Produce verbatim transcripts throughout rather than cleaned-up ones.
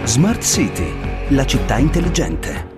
Smart City, la città intelligente.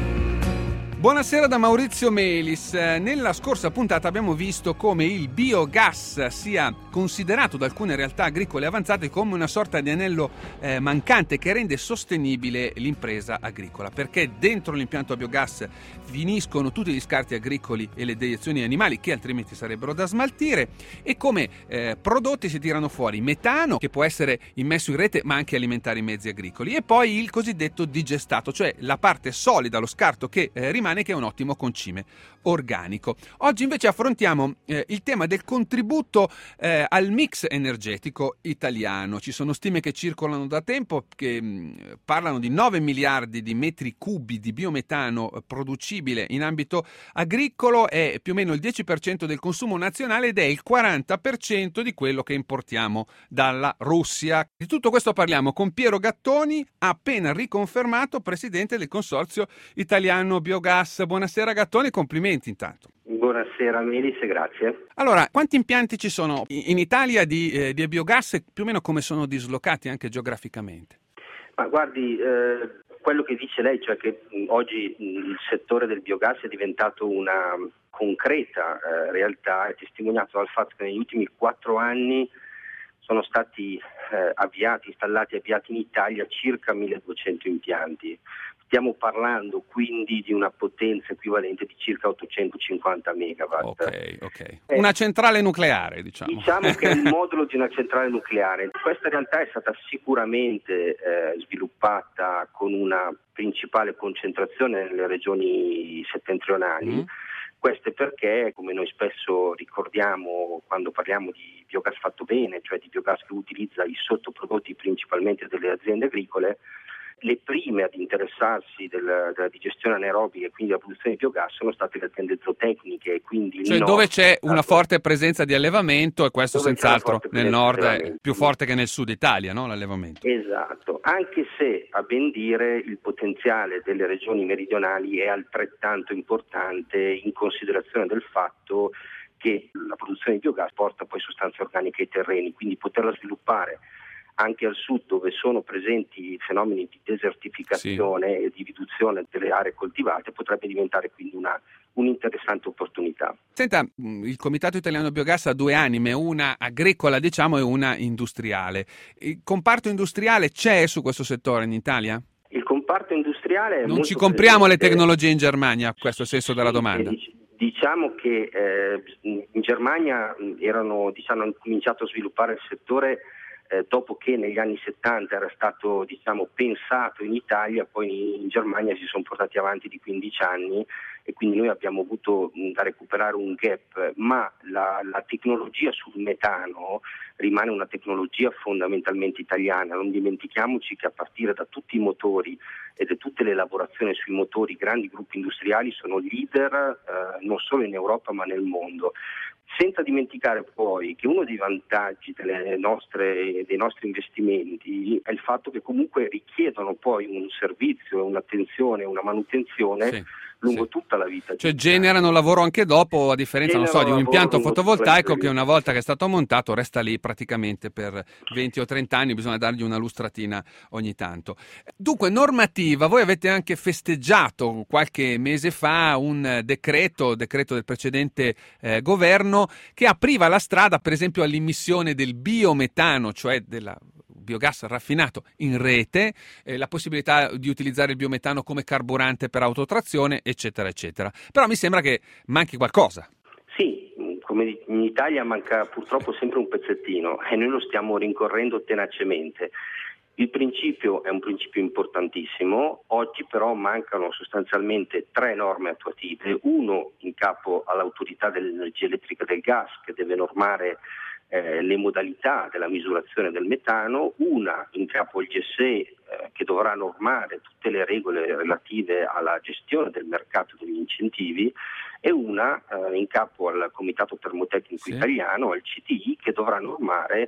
Buonasera da Maurizio Melis. Nella scorsa puntata abbiamo visto come il biogas sia considerato da alcune realtà agricole avanzate come una sorta di anello eh, mancante che rende sostenibile l'impresa agricola, perché dentro l'impianto a biogas finiscono tutti gli scarti agricoli e le deiezioni animali che altrimenti sarebbero da smaltire, e come eh, prodotti si tirano fuori metano che può essere immesso in rete ma anche alimentare i mezzi agricoli, e poi il cosiddetto digestato, cioè la parte solida, lo scarto che eh, rimane, che è un ottimo concime organico. Oggi invece affrontiamo eh, il tema del contributo eh, al mix energetico italiano. Ci sono stime che circolano da tempo che mh, parlano di nove miliardi di metri cubi di biometano eh, producibile in ambito agricolo, è più o meno il dieci per cento del consumo nazionale ed è il quaranta per cento di quello che importiamo dalla Russia. Di tutto questo parliamo con Piero Gattoni, appena riconfermato presidente del Consorzio Italiano Biogas. Buonasera Gattoni, complimenti intanto. Buonasera Melis, grazie. Allora, quanti impianti ci sono in Italia di, eh, di biogas e più o meno come sono dislocati anche geograficamente? Ma guardi, eh, quello che dice lei, cioè che mh, oggi mh, il settore del biogas è diventato una concreta eh, realtà, è testimoniato dal fatto che negli ultimi quattro anni sono stati eh, avviati, installati e avviati in Italia circa milleduecento impianti. Stiamo parlando quindi di una potenza equivalente di circa ottocentocinquanta megawatt. Ok, ok. Una centrale nucleare, diciamo. Diciamo che è il modulo di una centrale nucleare. Questa realtà è stata sicuramente eh, sviluppata con una principale concentrazione nelle regioni settentrionali. Mm. Questo è perché, come noi spesso ricordiamo quando parliamo di biogas fatto bene, cioè di biogas che utilizza i sottoprodotti principalmente delle aziende agricole, le prime ad interessarsi del, della digestione anaerobica e quindi della produzione di biogas sono state le aziende zootecniche. Quindi cioè dove c'è una forte presenza di allevamento, e questo senz'altro nel nord è più forte che nel sud Italia, no? L'allevamento. Esatto, anche se a ben dire il potenziale delle regioni meridionali è altrettanto importante in considerazione del fatto che la produzione di biogas porta poi sostanze organiche ai terreni, quindi poterla sviluppare anche al sud dove sono presenti fenomeni di desertificazione sì. e di riduzione delle aree coltivate potrebbe diventare quindi una un'interessante opportunità. Senta, il Comitato Italiano Biogas ha due anime, una agricola diciamo e una industriale. Il comparto industriale c'è su questo settore in Italia? Il comparto industriale è non molto ci compriamo presente. Le tecnologie in Germania, questo è il senso della domanda. Diciamo che eh, in Germania erano, diciamo, hanno cominciato a sviluppare il settore Eh, dopo che negli anni settanta era stato diciamo pensato in Italia, poi in Germania si sono portati avanti di quindici anni e quindi noi abbiamo avuto mh, da recuperare un gap, ma la, la tecnologia sul metano rimane una tecnologia fondamentalmente italiana. Non dimentichiamoci che a partire da tutti i motori e da tutte le lavorazioni sui motori, grandi gruppi industriali sono leader eh, non solo in Europa ma nel mondo. Senza dimenticare poi che uno dei vantaggi delle nostre, dei nostri investimenti è il fatto che comunque richiedono poi un servizio, un'attenzione, una manutenzione sì, lungo sì. tutta la vita. Cioè generano lavoro anche dopo, a differenza non so, di un impianto fotovoltaico che una volta che è stato montato resta lì praticamente per venti o trenta anni, bisogna dargli una lustratina ogni tanto. Dunque, normativa, voi avete anche festeggiato qualche mese fa un decreto, decreto del precedente eh, governo, che apriva la strada per esempio all'immissione del biometano, cioè della biogas raffinato in rete, eh, la possibilità di utilizzare il biometano come carburante per autotrazione, eccetera, eccetera. Però mi sembra che manchi qualcosa. Sì, come in Italia manca purtroppo sempre un pezzettino e noi lo stiamo rincorrendo tenacemente. Il principio è un principio importantissimo, oggi però mancano sostanzialmente tre norme attuative, uno in capo all'autorità dell'energia elettrica e del gas che deve normare eh, le modalità della misurazione del metano, una in capo al G S E eh, che dovrà normare tutte le regole relative alla gestione del mercato degli incentivi e una eh, in capo al Comitato Termotecnico sì. Italiano, al C T I, che dovrà normare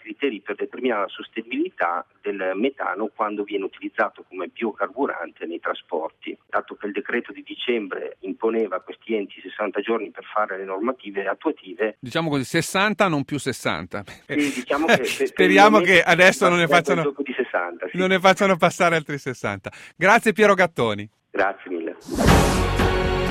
criteri per determinare la sostenibilità del metano quando viene utilizzato come biocarburante nei trasporti. Dato che il decreto di dicembre imponeva a questi enti sessanta giorni per fare le normative attuative, diciamo così, sessanta non più sessanta. Sì, diciamo che speriamo che adesso non ne facciano di sessanta, sì. non ne facciano passare altri sessanta. Grazie Piero Gattoni. Grazie mille.